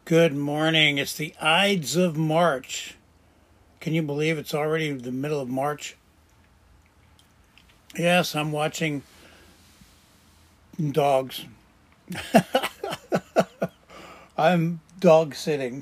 Good morning. It's the Ides of March. Can you believe it's already the middle of March? Yes, I'm watching dogs. I'm dog sitting.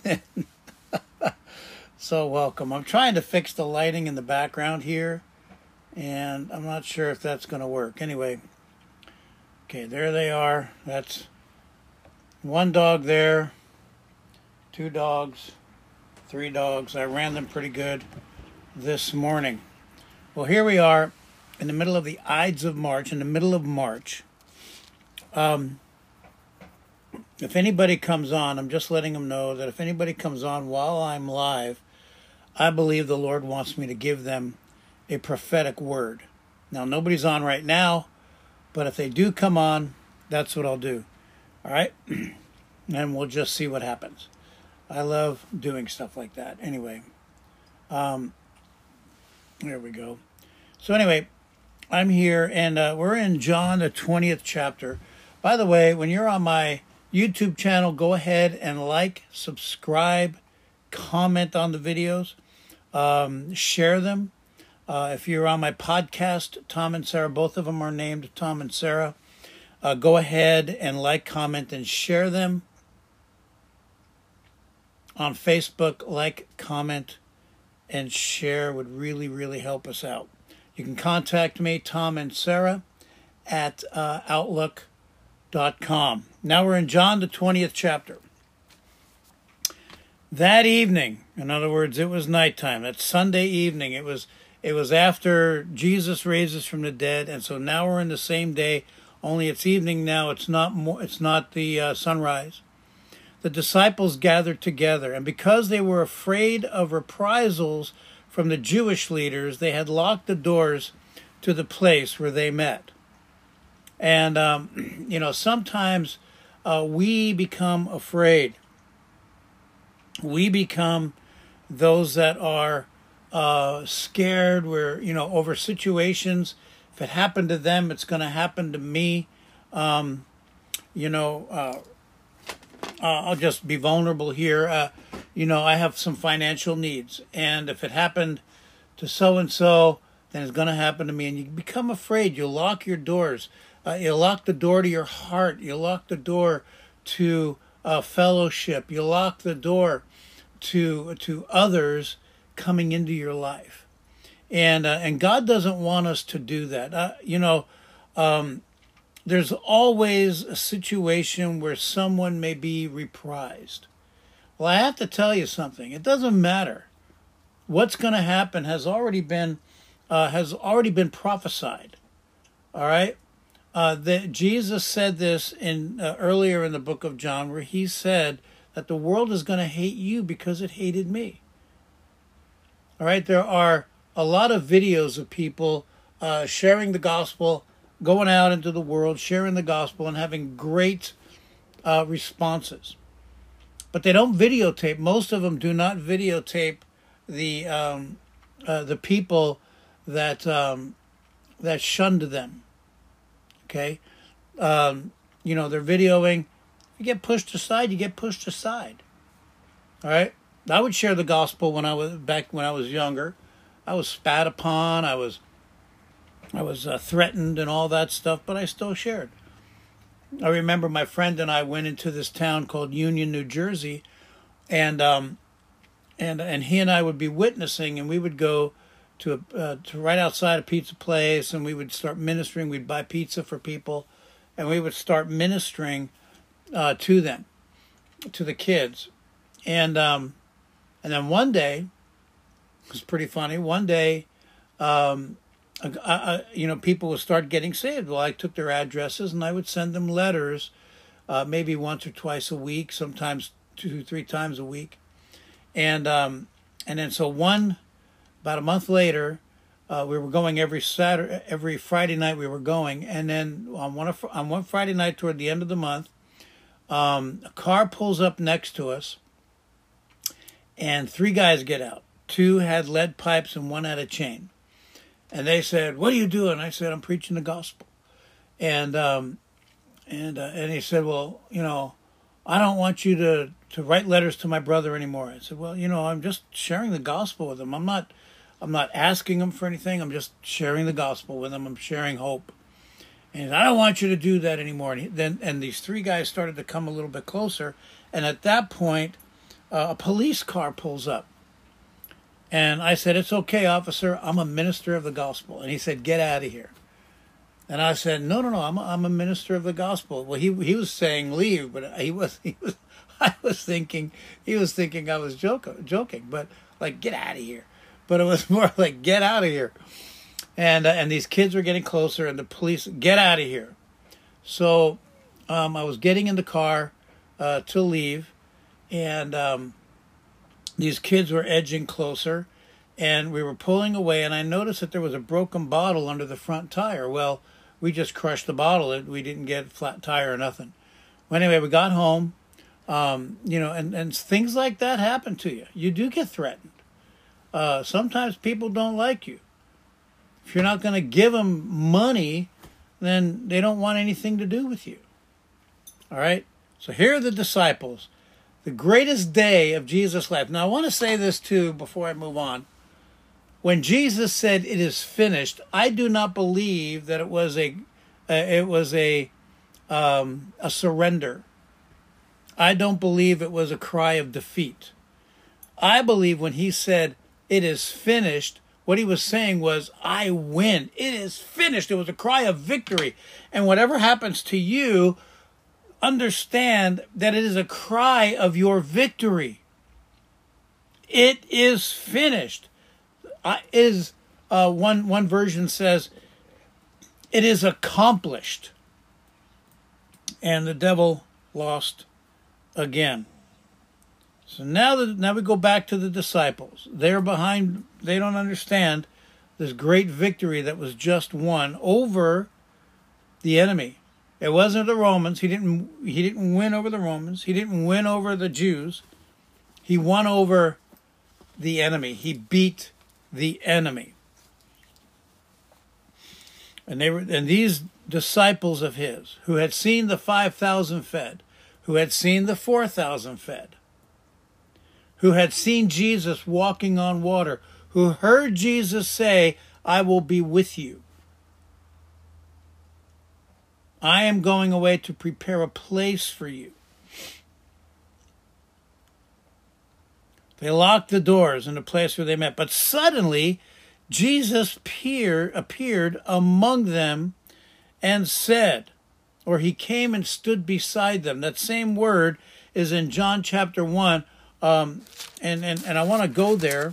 So welcome. I'm trying to fix the lighting in the background here, and I'm not sure if that's going to work. Anyway, okay, there they are. That's one dog there, two dogs, three dogs. I ran them pretty good this morning. Well, here we are in the middle of the Ides of March, in the middle of March. If anybody comes on, I'm just letting them know that if anybody comes on while I'm live, I believe the Lord wants me to give them a prophetic word. Now, nobody's on right now, but if they do come on, that's what I'll do. All right? And we'll just see what happens. I love doing stuff like that. Anyway, there we go. So anyway, I'm here, and we're in John, the 20th chapter. By the way, when you're on my YouTube channel, go ahead and like, subscribe, comment on the videos, share them. If you're on my podcast, Tom and Sarah, both of them are named Tom and Sarah. Go ahead and like, comment, and share them. On Facebook, like, comment, and share would really, really help us out. You can contact me, Tom and Sarah, at outlook.com. Now we're in John, the 20th chapter. That evening, in other words, it was nighttime. That's Sunday evening. It was after Jesus raises from the dead, and so now we're in the same day. Only it's evening now. It's not the sunrise. The disciples gathered together, and because they were afraid of reprisals from the Jewish leaders, they had locked the doors to the place where they met. And, sometimes we become afraid. We become those that are scared. We're, over situations. If it happened to them, it's going to happen to me. I'll just be vulnerable here. I have some financial needs, and if it happened to so-and-so, then it's going to happen to me. And you become afraid. You lock your doors. You lock the door to your heart. You lock the door to fellowship. You lock the door to others coming into your life. And God doesn't want us to do that. There's always a situation where someone may be reprised. Well, I have to tell you something. It doesn't matter. What's going to happen has already been prophesied. All right. Jesus said this earlier in the book of John, where he said that the world is going to hate you because it hated me. All right. There are a lot of videos of people sharing the gospel, going out into the world, sharing the gospel, and having great responses. But they don't videotape. Most of them do not videotape the people that shunned them. Okay, they're videoing. You get pushed aside. You get pushed aside. All right. I would share the gospel when I was younger. I was spat upon. I was threatened and all that stuff, but I still shared. I remember my friend and I went into this town called Union, New Jersey, and he and I would be witnessing, and we would go to right outside a pizza place, and we would start ministering. We'd buy pizza for people, and we would start ministering to them, to the kids, and then one day, it was pretty funny. One day, people would start getting saved. Well, I took their addresses and I would send them letters, maybe once or twice a week, sometimes 2-3 times a week. And then about a month later, we were going every Friday night we were going. And then on one Friday night toward the end of the month, a car pulls up next to us and 3 guys get out. 2 had lead pipes and 1 had a chain. And they said, "What are you doing?" I said, "I'm preaching the gospel." And he said, "Well, I don't want you to to write letters to my brother anymore. I said, well, I'm just sharing the gospel with him. I'm not asking him for anything. I'm just sharing the gospel with him. I'm sharing hope. And I don't want you to do that anymore. And these three guys started to come a little bit closer. And at that point, a police car pulls up. And I said, it's okay, officer. I'm a minister of the gospel. And he said, get out of here. And I said, no, I'm a minister of the gospel. Well, he was saying leave, but I was thinking I was joking, but like, get out of here. But it was more like, get out of here. And these kids were getting closer, and the police, get out of here. So I was getting in the car to leave, and these kids were edging closer, and we were pulling away, and I noticed that there was a broken bottle under the front tire. Well, we just crushed the bottle. We didn't get a flat tire or nothing. Well, anyway, we got home, and things like that happen to you. You do get threatened. Sometimes people don't like you. If you're not going to give them money, then they don't want anything to do with you. All right? So here are the disciples. The greatest day of Jesus' life. Now, I want to say this, too, before I move on. When Jesus said, it is finished, I do not believe that it was a surrender. I don't believe it was a cry of defeat. I believe when he said, it is finished, what he was saying was, I win. It is finished. It was a cry of victory. And whatever happens to you, understand that it is a cry of your victory. It is finished. One version says, it is accomplished. And the devil lost again. So now we go back to the disciples. They're behind. They don't understand this great victory that was just won over the enemy. It wasn't the Romans. He didn't win over the Romans. He didn't win over the Jews. He won over the enemy. He beat the enemy. And these disciples of his, who had seen the 5,000 fed, who had seen the 4,000 fed, who had seen Jesus walking on water, who heard Jesus say, I will be with you. I am going away to prepare a place for you. They locked the doors in the place where they met. But suddenly, Jesus appeared among them and said, or he came and stood beside them. That same word is in John chapter 1. And I want to go there.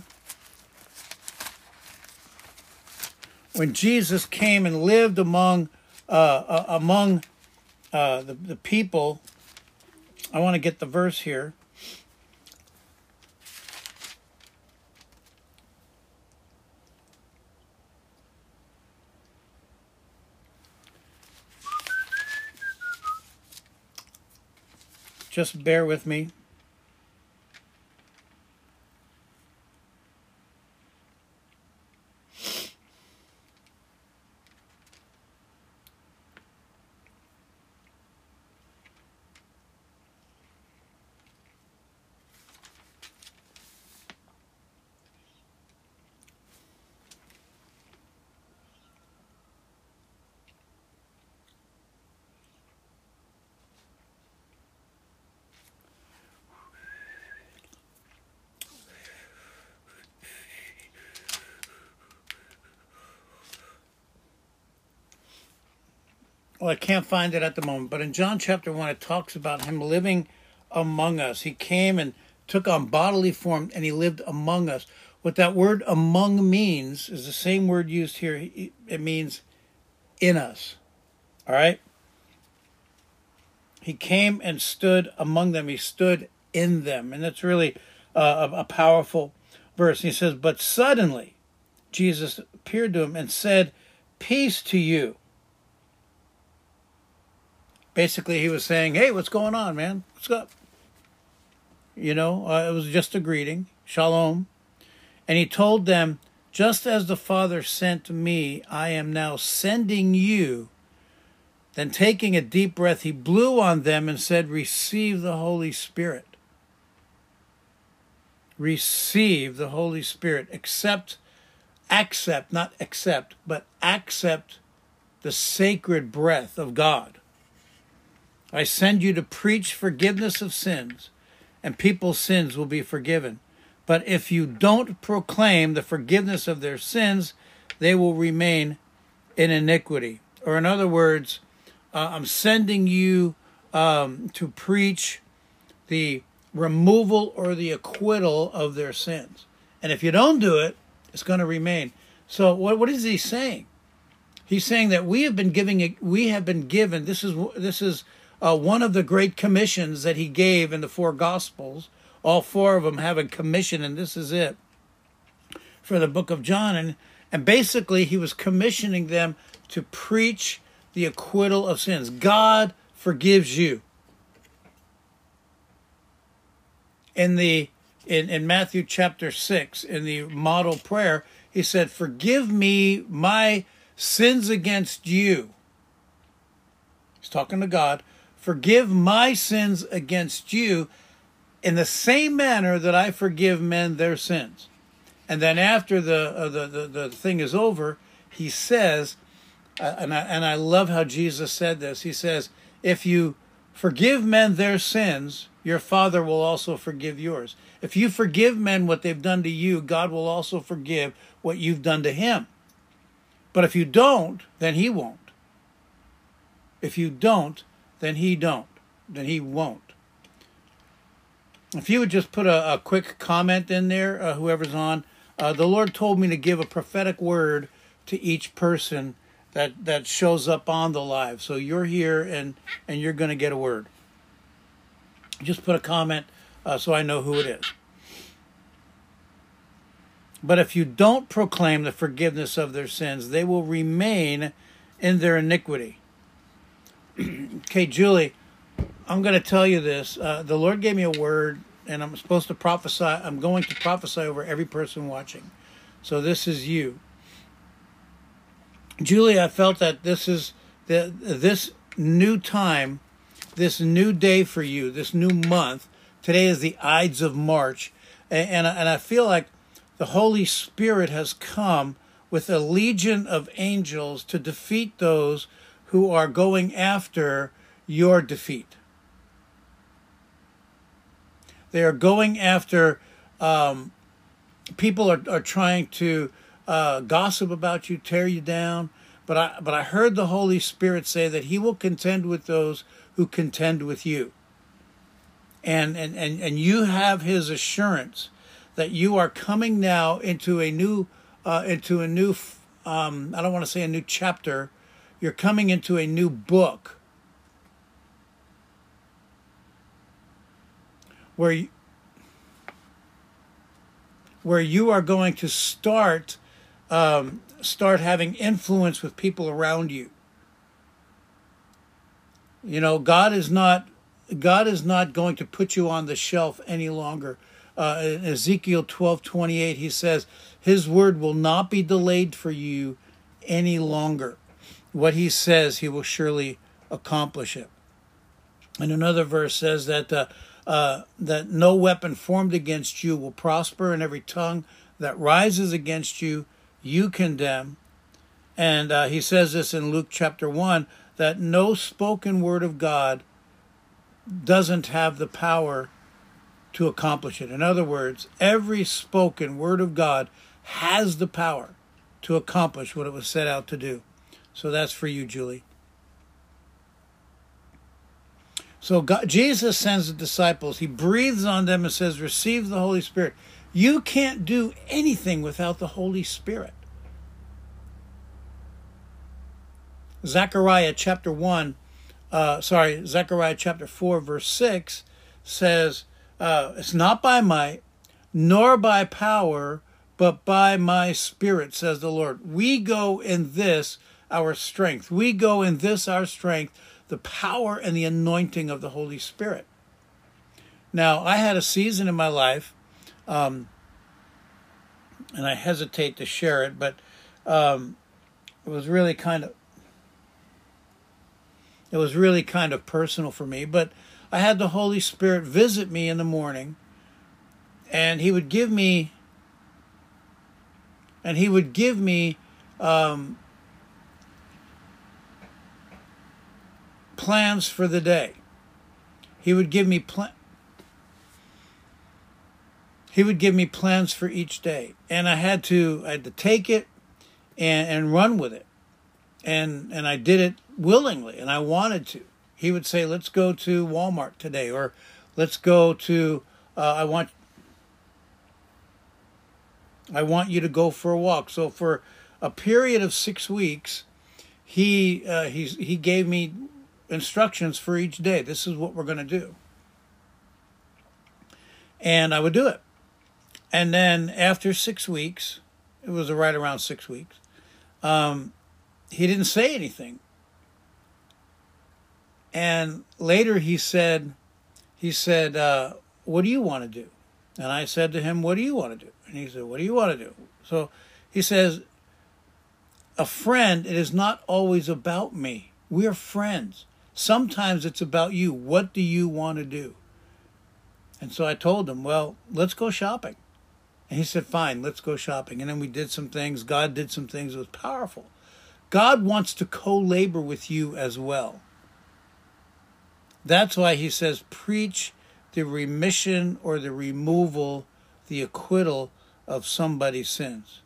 When Jesus came and lived among the people, I want to get the verse here. Just bear with me. Well, I can't find it at the moment, but in John chapter 1, it talks about him living among us. He came and took on bodily form, and he lived among us. What that word among means is the same word used here. It means in us. All right? He came and stood among them. He stood in them. And that's really a powerful verse. He says, but suddenly Jesus appeared to him and said, peace to you. Basically, he was saying, hey, what's going on, man? What's up? It was just a greeting. Shalom. And he told them, just as the Father sent me, I am now sending you. Then taking a deep breath, he blew on them and said, receive the Holy Spirit. receive the Holy Spirit. Accept, not accept, but accept the sacred breath of God. I send you to preach forgiveness of sins, and people's sins will be forgiven. But if you don't proclaim the forgiveness of their sins, they will remain in iniquity. Or in other words, I'm sending you to preach the removal or the acquittal of their sins. And if you don't do it, it's going to remain. So what is he saying? He's saying that we have been given. This is one of the great commissions that he gave in the four Gospels. All four of them have a commission, and this is it for the book of John. And basically, he was commissioning them to preach the acquittal of sins. God forgives you. In Matthew chapter 6, in the model prayer, he said, "Forgive me my sins against you." He's talking to God. "Forgive my sins against you in the same manner that I forgive men their sins." And then after the thing is over, he says, and I love how Jesus said this. He says, "If you forgive men their sins, your Father will also forgive yours." If you forgive men what they've done to you, God will also forgive what you've done to him. But if you don't, then he won't. If you don't, then he won't. If you would just put a quick comment in there, whoever's on. The Lord told me to give a prophetic word to each person that shows up on the live. So you're here and you're going to get a word. Just put a comment so I know who it is. But if you don't proclaim the forgiveness of their sins, they will remain in their iniquity. Okay, Julie, I'm going to tell you this. The Lord gave me a word, and I'm supposed to prophesy. I'm going to prophesy over every person watching. So this is you. Julie, I felt that this is this new time, this new day for you, this new month. Today is the Ides of March. And I feel like the Holy Spirit has come with a legion of angels to defeat those who are going after your defeat. They are going after people are trying to gossip about you, tear you down. But I heard the Holy Spirit say that he will contend with those who contend with you. And you have his assurance that you are coming now into a new I don't want to say a new chapter. You're coming into a new book where you are going to start having influence with people around you. You know, God is not going to put you on the shelf any longer. In Ezekiel 12:28, he says, his word will not be delayed for you any longer. What he says, he will surely accomplish it. And another verse says that that no weapon formed against you will prosper, and every tongue that rises against you, you condemn. And he says this in Luke chapter 1, that no spoken word of God doesn't have the power to accomplish it. In other words, every spoken word of God has the power to accomplish what it was set out to do. So that's for you, Julie. So Jesus sends the disciples. He breathes on them and says, receive the Holy Spirit. You can't do anything without the Holy Spirit. Zechariah chapter 4, verse 6 says, it's not by might, nor by power, but by my Spirit, says the Lord. We go in this, our strength. We go in this, our strength, the power and the anointing of the Holy Spirit. Now, I had a season in my life, and I hesitate to share it, but it was really kind of personal for me. But I had the Holy Spirit visit me in the morning and he would give me plans for the day. He would give me plans for each day, and I had to take it and run with it, and I did it willingly, and I wanted to. He would say, "Let's go to Walmart today," or "Let's go to I want you to go for a walk." So for a period of 6 weeks, he gave me instructions for each day. This is what we're going to do, and I would do it. And then after 6 weeks, it was right around 6 weeks, he didn't say anything. And later he said, "What do you want to do?" And I said to him, "What do you want to do?" And he said, "What do you want to do?" So he says, "A friend, it is not always about me. We are friends. Sometimes it's about you. What do you want to do?" And so I told him, "Well, let's go shopping." And he said, "Fine, let's go shopping." And then we did some things. God did some things. It was powerful. God wants to co-labor with you as well. That's why he says, preach the remission or the removal, the acquittal of somebody's sins.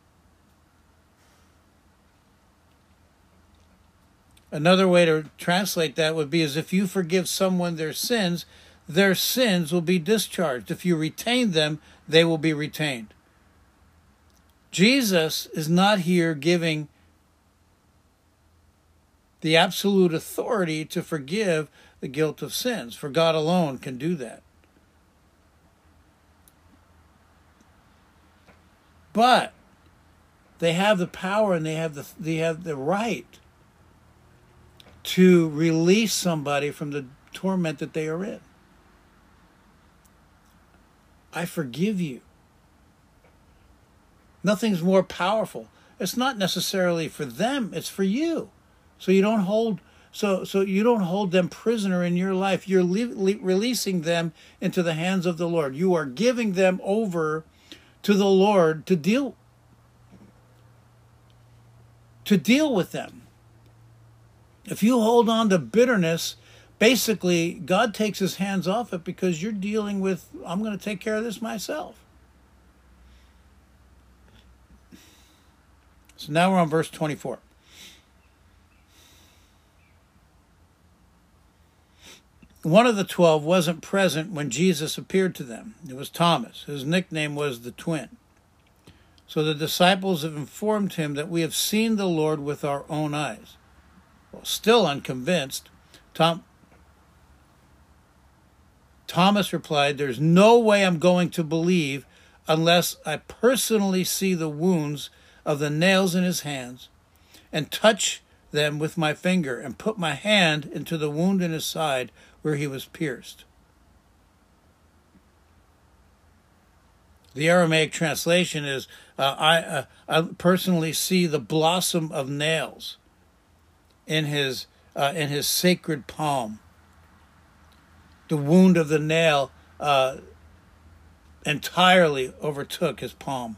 Another way to translate that would be as if you forgive someone their sins will be discharged. If you retain them, they will be retained. Jesus is not here giving the absolute authority to forgive the guilt of sins, for God alone can do that. But they have the power and they have the right to release somebody from the torment that they are in. I forgive you. Nothing's more powerful. It's not necessarily for them, it's for you. So you don't hold them prisoner in your life. You're releasing them into the hands of the Lord. You are giving them over to the Lord to deal with them. If you hold on to bitterness, basically God takes his hands off it because you're dealing with, I'm going to take care of this myself. So now we're on verse 24. One of the 12 wasn't present when Jesus appeared to them. It was Thomas. His nickname was the Twin. So the disciples have informed him that we have seen the Lord with our own eyes. Well, still unconvinced, Thomas replied, "There's no way I'm going to believe unless I personally see the wounds of the nails in his hands and touch them with my finger and put my hand into the wound in his side where he was pierced." The Aramaic translation is, I personally see the blossom of nails in his sacred palm. The wound of the nail entirely overtook his palm.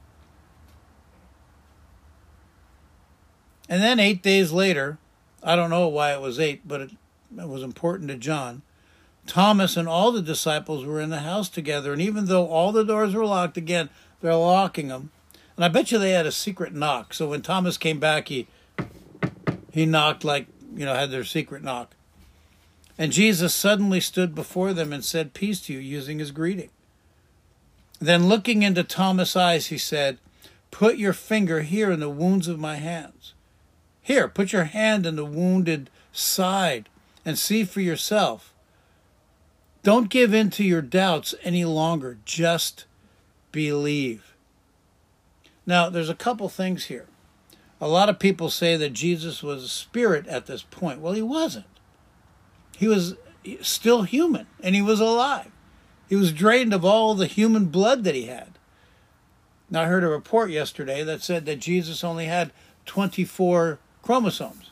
And then 8 days later, I don't know why it was 8, but it was important to John, Thomas and all the disciples were in the house together, and even though all the doors were locked, again, they're locking them. And I bet you they had a secret knock. So when Thomas came back, he knocked like, had their secret knock. And Jesus suddenly stood before them and said, "Peace to you," using his greeting. Then looking into Thomas' eyes, he said, "Put your finger here in the wounds of my hands. Here, put your hand in the wounded side and see for yourself. Don't give in to your doubts any longer. Just believe." Now, there's a couple things here. A lot of people say that Jesus was a spirit at this point. Well, he wasn't. He was still human, and he was alive. He was drained of all the human blood that he had. Now, I heard a report yesterday that said that Jesus only had 24 chromosomes.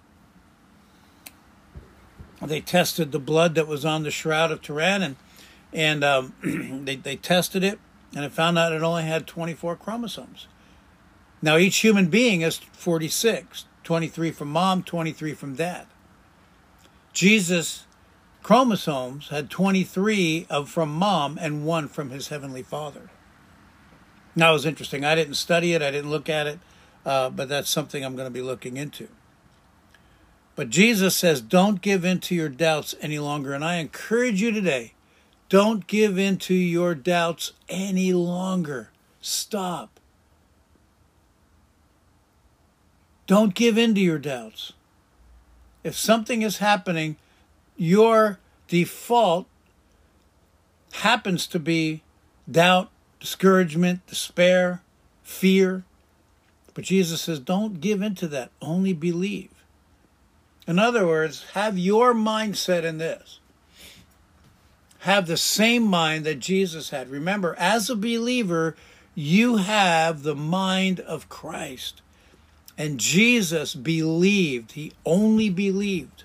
They tested the blood that was on the Shroud of Turin, And they tested it, and it found out it only had 24 chromosomes. Now, each human being has 46, 23 from mom, 23 from dad. Jesus' chromosomes had 23 from mom and 1 from his heavenly Father. Now, it was interesting. I didn't study it. I didn't look at it. But that's something I'm going to be looking into. But Jesus says, don't give in to your doubts any longer. And I encourage you today, don't give in to your doubts any longer. Stop. Don't give in to your doubts. If something is happening, your default happens to be doubt, discouragement, despair, fear. But Jesus says, don't give in to that. Only believe. In other words, have your mindset in this. Have the same mind that Jesus had. Remember, as a believer, you have the mind of Christ. And Jesus believed. He only believed.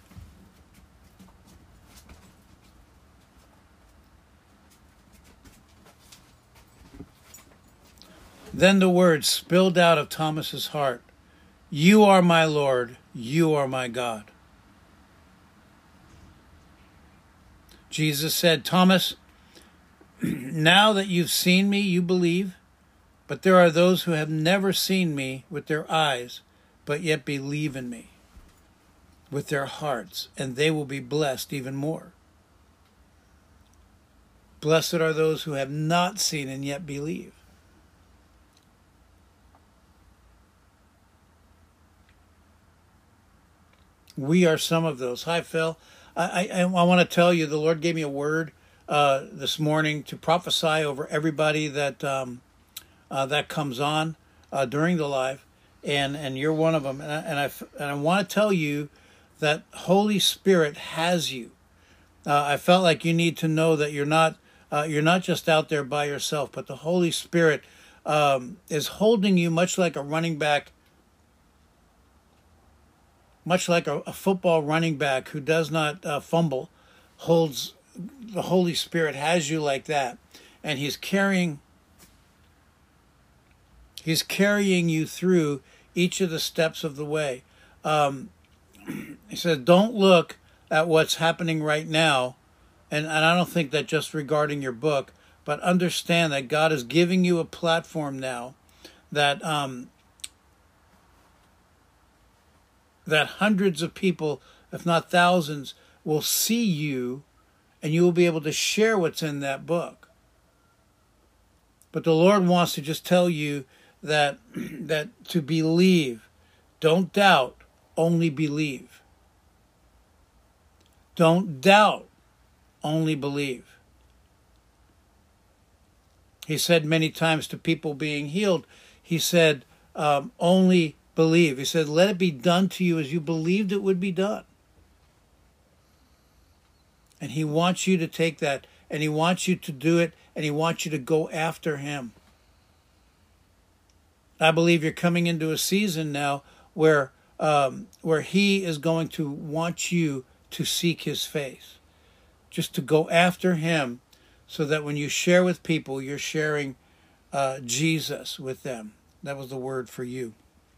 Then the words spilled out of Thomas's heart, "You are my Lord, you are my God." Jesus said, "Thomas, now that you've seen me, you believe. But there are those who have never seen me with their eyes, but yet believe in me with their hearts, and they will be blessed even more. Blessed are those who have not seen and yet believe." We are some of those. Hi, Phil. I want to tell you, the Lord gave me a word this morning to prophesy over everybody that that comes on during the live, and you're one of them. And I want to tell you that Holy Spirit has you. I felt like you need to know that you're not just out there by yourself, but the Holy Spirit is holding you, much like a running back. Much like a football running back who does not fumble, holds the Holy Spirit has you like that, and He's carrying you through each of the steps of the way. He says, don't look at what's happening right now, and I don't think that just regarding your book, but understand that God is giving you a platform now that that hundreds of people, if not thousands, will see you, and you will be able to share what's in that book. But the Lord wants to just tell you that to believe, don't doubt, only believe. Don't doubt, only believe. He said many times to people being healed, He said, only believe. He said, let it be done to you as you believed it would be done. And He wants you to take that, and He wants you to do it, and He wants you to go after Him. I believe you're coming into a season now where He is going to want you to seek His face, just to go after Him, so that when you share with people, you're sharing Jesus with them. That was the word for you.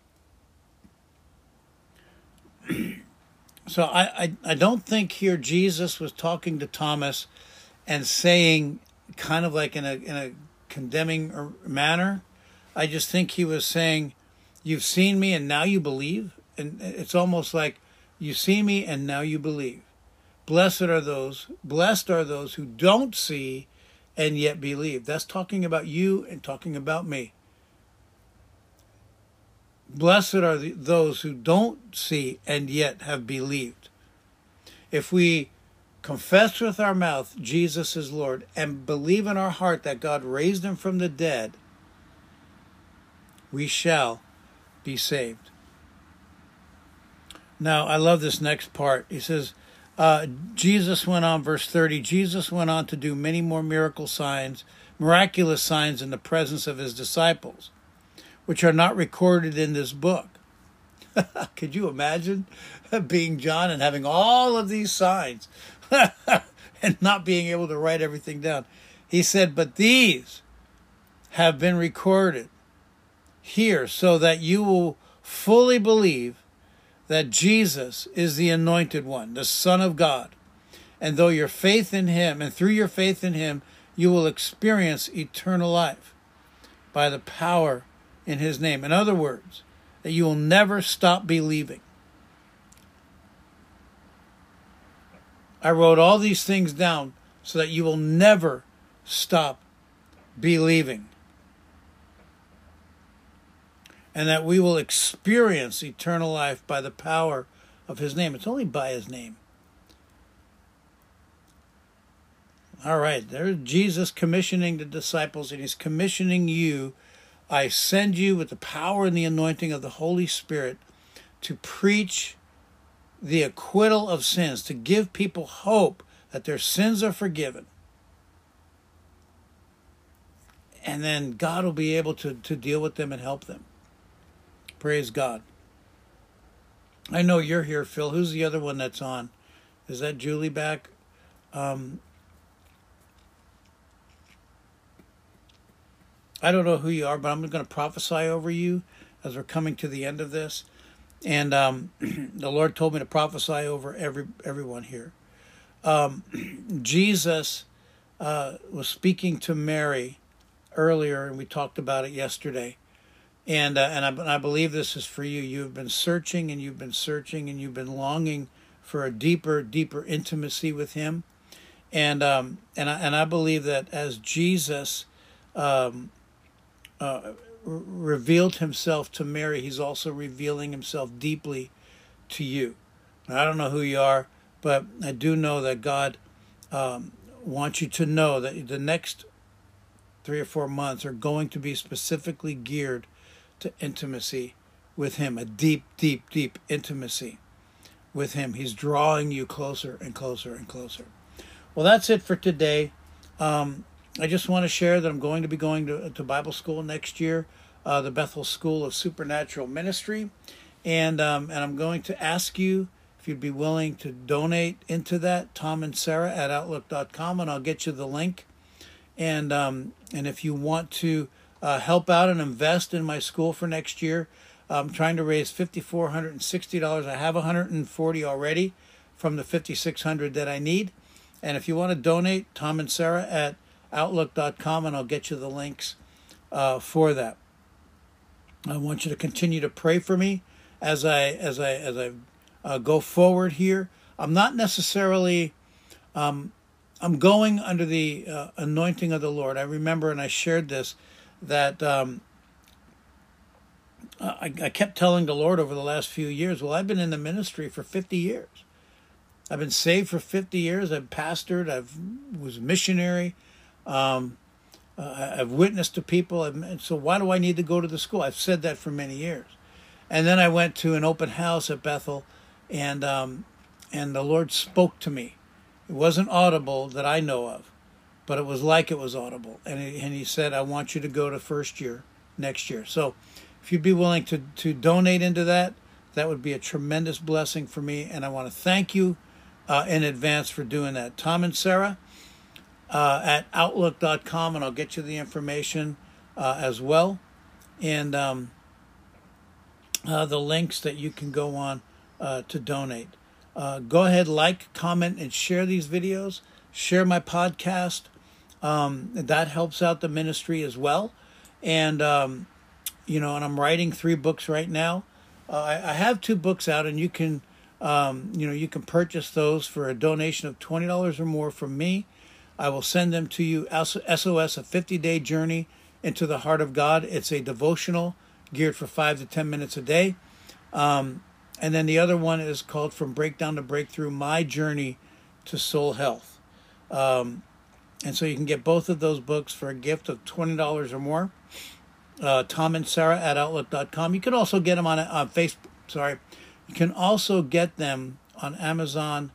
So I don't think here Jesus was talking to Thomas and saying, kind of like in a condemning manner. I just think He was saying, you've seen me and now you believe. And it's almost like, you see me and now you believe. Blessed are those who don't see and yet believe. That's talking about you and talking about me. Blessed are those who don't see and yet have believed. If we confess with our mouth Jesus is Lord and believe in our heart that God raised Him from the dead, we shall be saved. Now, I love this next part. He says, Jesus went on, verse 30, Jesus went on to do many more miraculous signs in the presence of His disciples, which are not recorded in this book. Could you imagine being John and having all of these signs? and not being able to write everything down. He said, but these have been recorded here so that you will fully believe that Jesus is the anointed one, the Son of God. And though your faith in him, and through your faith in him, you will experience eternal life by the power in his name. In other words, that you will never stop believing. I wrote all these things down so that you will never stop believing. And that we will experience eternal life by the power of his name. It's only by his name. All right, there's Jesus commissioning the disciples, and he's commissioning you. I send you with the power and the anointing of the Holy Spirit to preach the acquittal of sins, to give people hope that their sins are forgiven. And then God will be able to deal with them and help them. Praise God. I know you're here, Phil. Who's the other one that's on? Is that Julie back? I don't know who you are, but I'm going to prophesy over you as we're coming to the end of this. And the Lord told me to prophesy over everyone here. Jesus was speaking to Mary earlier, and we talked about it yesterday. And I believe this is for you. You've been searching, and you've been searching, and you've been longing for a deeper intimacy with him. And I believe that as Jesus revealed himself to Mary, he's also revealing himself deeply to you. Now, I don't know who you are, but I do know that God wants you to know that the next 3 or 4 months are going to be specifically geared to intimacy with him, a deep intimacy with him. He's drawing you closer and closer and closer. Well, that's it for today. I just want to share that I'm going to be going to Bible school next year, the Bethel School of Supernatural Ministry. And I'm going to ask you if you'd be willing to donate into that, Tom and Sarah at Outlook.com, and I'll get you the link. And if you want to help out and invest in my school for next year, I'm trying to raise $5,460. I have $140 already from the $5,600 that I need. And if you want to donate, Tom and Sarah at Outlook.com, and I'll get you the links for that. I want you to continue to pray for me as I go forward here. I'm not necessarily, I'm going under the anointing of the Lord. I remember, and I shared this, that I kept telling the Lord over the last few years, well, I've been in the ministry for 50 years. I've been saved for 50 years. I've pastored. Was missionary. I've witnessed to people. So why do I need to go to the school? I've said that for many years. And then I went to an open house at Bethel, and the Lord spoke to me. It wasn't audible that I know of, but it was like it was audible. And he said, I want you to go to first year next year. So if you'd be willing to donate into that, that would be a tremendous blessing for me. And I want to thank you in advance for doing that. Tom and Sarah at Outlook.com, and I'll get you the information as well. And the links that you can go on to donate. Go ahead, like, comment, and share these videos. Share my podcast. That helps out the ministry as well. And, and I'm writing 3 books right now. I have 2 books out, and you can, you can purchase those for a donation of $20 or more from me. I will send them to you. SOS, a 50-day journey into the heart of God. It's a devotional geared for 5 to 10 minutes a day. And then the other one is called From Breakdown to Breakthrough, My Journey to Soul Health. And so you can get both of those books for a gift of $20 or more. Tom and Sarah at Outlook.com. You can also get them on Facebook. You can also get them on Amazon.com,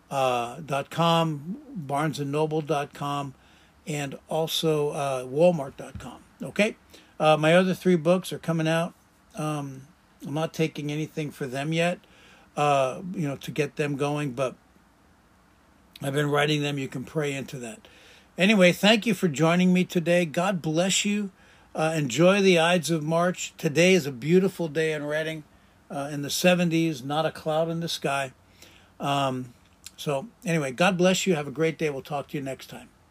BarnesandNoble.com, and also Walmart.com. Okay? My other 3 books are coming out. I'm not taking anything for them yet, to get them going, but I've been writing them. You can pray into that. Anyway, thank you for joining me today. God bless you. Enjoy the Ides of March. Today is a beautiful day in Redding, in the 70s, not a cloud in the sky. So anyway, God bless you. Have a great day. We'll talk to you next time.